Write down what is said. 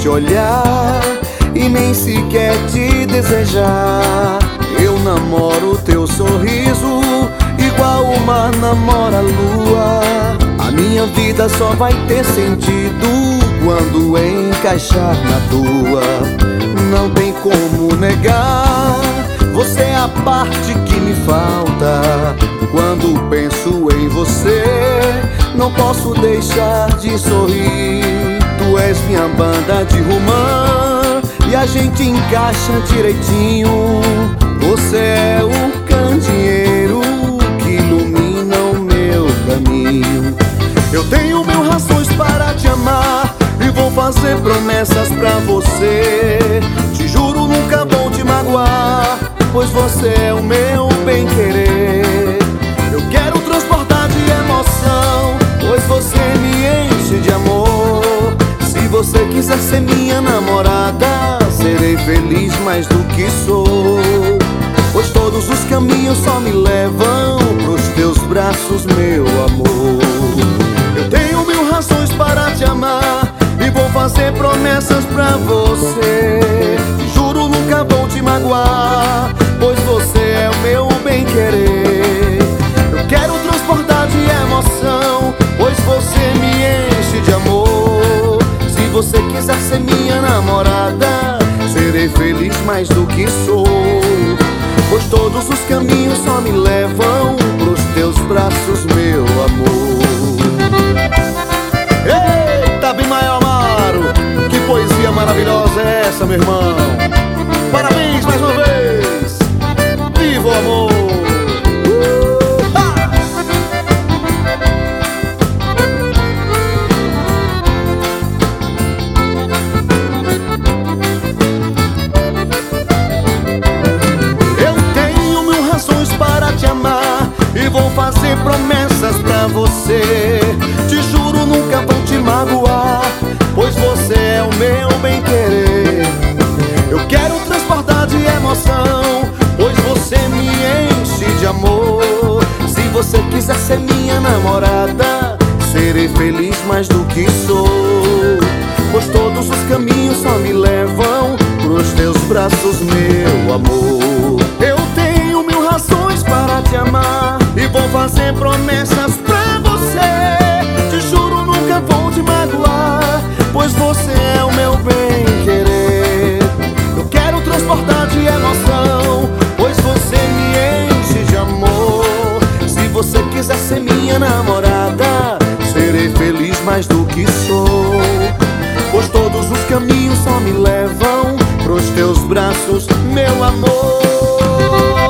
te olhar e nem sequer te desejar. Eu namoro teu sorriso igual o mar namora a lua. A minha vida só vai ter sentido quando encaixar na tua. Não tem como negar, você é a parte que me falta. Quando penso em você, não posso deixar de sorrir. Tu és minha banda de romã e a gente encaixa direitinho. Você é o candeeiro que ilumina o meu caminho. Eu tenho mil razões para te amar e vou fazer promessas pra você. Te juro, nunca vou te magoar, pois você é o meu bem-querer. Eu quero transportar de emoção, pois você me enche de amor. Se você quiser ser minha namorada, serei feliz mais do que sou. Pois todos os caminhos só me levam pros teus braços, meu amor. Eu tenho mil razões para te amar e vou fazer promessas pra você. Te juro, nunca vou te magoar, pois você é o meu bem-querer. Eu quero transportar de emoção, pois você me enche de amor. Se você quiser ser minha namorada, serei feliz mais do que sou. Pois todos os caminhos só me levam pros teus braços, meu amor. Eita, Abimael Amaro, que poesia maravilhosa é essa, meu irmão? Parabéns mais uma vez. Viva o amor! E vou fazer promessas pra você. Te juro, nunca vou te magoar, pois você é o meu bem-querer. Eu quero transportar de emoção, pois você me enche de amor. Se você quiser ser minha namorada, serei feliz mais do que sou. Pois todos os caminhos só me levam pros teus braços, meu amor. Eu tenho mil razões para te amar e vou fazer promessas pra você. Te juro, nunca vou te magoar, pois você é o meu bem-querer. Eu quero transportar de emoção, pois você me enche de amor. Se você quiser ser minha namorada, serei feliz mais do que sou. Pois todos os caminhos só me levam pros teus braços, meu amor.